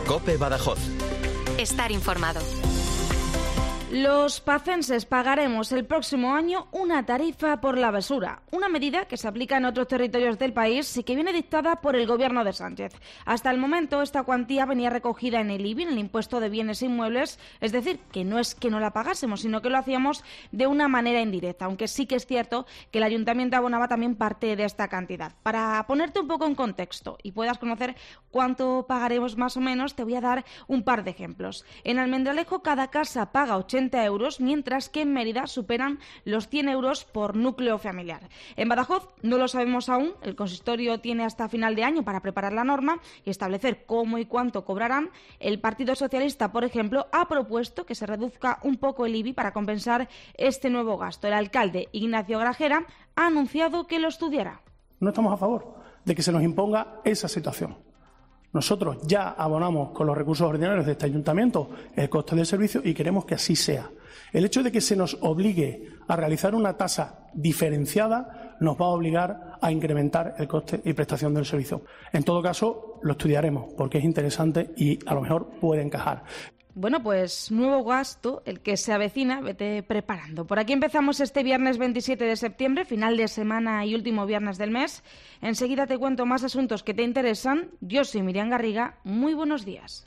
COPE Badajoz. Estar informado. Los pacenses pagaremos el próximo año una tarifa por la basura, una medida que se aplica en otros territorios del país y que viene dictada por el gobierno de Sánchez. Hasta el momento esta cuantía venía recogida en el IBI, en el impuesto de bienes inmuebles, es decir, que no es que no la pagásemos, sino que lo hacíamos de una manera indirecta, aunque sí que es cierto que el ayuntamiento abonaba también parte de esta cantidad. Para ponerte un poco en contexto y puedas conocer cuánto pagaremos más o menos, te voy a dar un par de ejemplos. En Almendralejo cada casa paga 80 euros, mientras que en Mérida superan los 100 euros por núcleo familiar. En Badajoz no lo sabemos aún, el consistorio tiene hasta final de año para preparar la norma y establecer cómo y cuánto cobrarán. El Partido Socialista, por ejemplo, ha propuesto que se reduzca un poco el IBI para compensar este nuevo gasto. El alcalde Ignacio Grajera ha anunciado que lo estudiará. No estamos a favor de que se nos imponga esa situación. Nosotros ya abonamos con los recursos ordinarios de este ayuntamiento el coste del servicio y queremos que así sea. El hecho de que se nos obligue a realizar una tasa diferenciada nos va a obligar a incrementar el coste y prestación del servicio. En todo caso, lo estudiaremos porque es interesante y a lo mejor puede encajar. Bueno, pues nuevo gasto, el que se avecina, vete preparando. Por aquí empezamos este viernes 27 de septiembre, final de semana y último viernes del mes. Enseguida te cuento más asuntos que te interesan. Yo soy Miriam Garriga. Muy buenos días.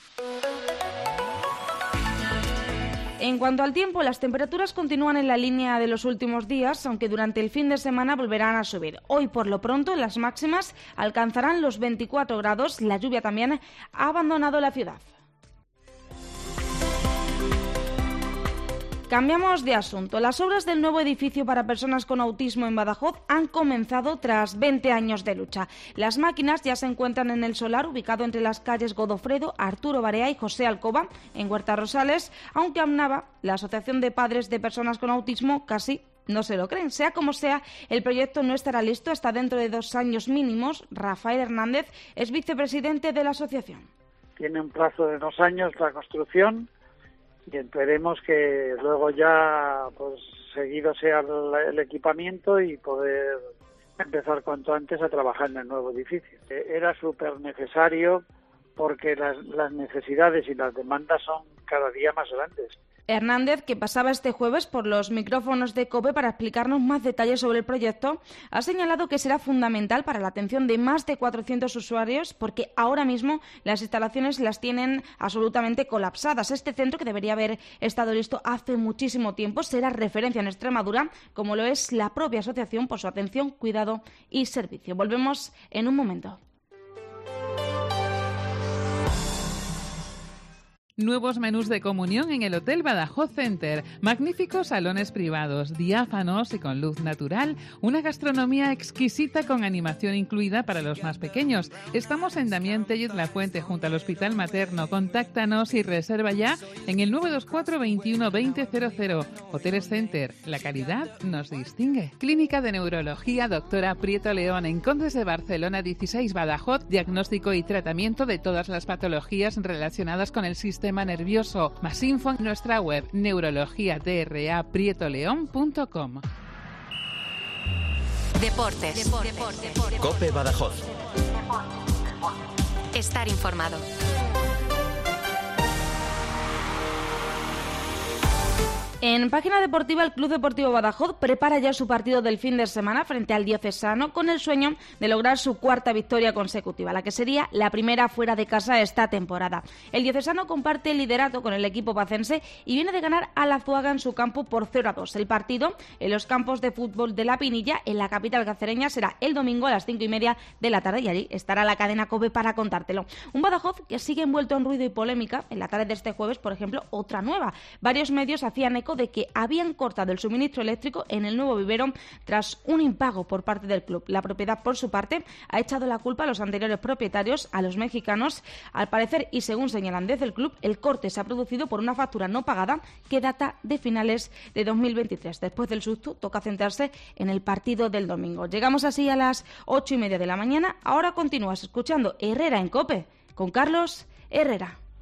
En cuanto al tiempo, las temperaturas continúan en la línea de los últimos días, aunque durante el fin de semana volverán a subir. Hoy, por lo pronto, las máximas alcanzarán los 24 grados. La lluvia también ha abandonado la ciudad. Cambiamos de asunto. Las obras del nuevo edificio para personas con autismo en Badajoz han comenzado tras 20 años de lucha. Las máquinas ya se encuentran en el solar ubicado entre las calles Godofredo, Arturo Barea y José Alcoba, en Huerta Rosales, aunque aún la Asociación de Padres de Personas con Autismo casi no se lo creen. Sea como sea, el proyecto no estará listo hasta dentro de 2 años mínimos. Rafael Hernández es vicepresidente de la asociación. Tiene un plazo de 2 años la construcción y esperemos que luego ya pues seguido sea el equipamiento y poder empezar cuanto antes a trabajar en el nuevo edificio. Era súper necesario porque las necesidades y las demandas son cada día más grandes. Hernández, que pasaba este jueves por los micrófonos de COPE para explicarnos más detalles sobre el proyecto, ha señalado que será fundamental para la atención de más de 400 usuarios porque ahora mismo las instalaciones las tienen absolutamente colapsadas. Este centro, que debería haber estado listo hace muchísimo tiempo, será referencia en Extremadura, como lo es la propia asociación por su atención, cuidado y servicio. Volvemos en un momento. Nuevos menús de comunión en el Hotel Badajoz Center. Magníficos salones privados, diáfanos y con luz natural. Una gastronomía exquisita con animación incluida para los más pequeños. Estamos en Damián Tellez La Fuente, junto al Hospital Materno. Contáctanos y reserva ya en el 924 21 2000. Hoteles Center. La calidad nos distingue. Clínica de Neurología Doctora Prieto León en Condes de Barcelona 16 Badajoz. Diagnóstico y tratamiento de todas las patologías relacionadas con el sistema nervioso. Más info en nuestra web neurologiadraprietoleón.com. Deportes. COPE Badajoz. Estar informado. En página deportiva, el Club Deportivo Badajoz prepara ya su partido del fin de semana frente al Diocesano con el sueño de lograr su 4ª victoria consecutiva, la que sería la primera fuera de casa esta temporada. El Diocesano comparte el liderato con el equipo pacense y viene de ganar a la Zuaga en su campo por 0-2. El partido en los campos de fútbol de La Pinilla, en la capital cacereña, será el domingo a las 5:30 de la tarde y allí estará la cadena COPE para contártelo. Un Badajoz que sigue envuelto en ruido y polémica. En la tarde de este jueves, por ejemplo, otra nueva. Varios medios hacían eco de que habían cortado el suministro eléctrico en el nuevo vivero tras un impago por parte del club. La propiedad, por su parte, ha echado la culpa a los anteriores propietarios, a los mexicanos. Al parecer, y según señalan desde el club, el corte se ha producido por una factura no pagada que data de finales de 2023. Después del susto, toca centrarse en el partido del domingo. Llegamos así a las 8:30 de la mañana. Ahora continúas escuchando Herrera en COPE con Carlos Herrera.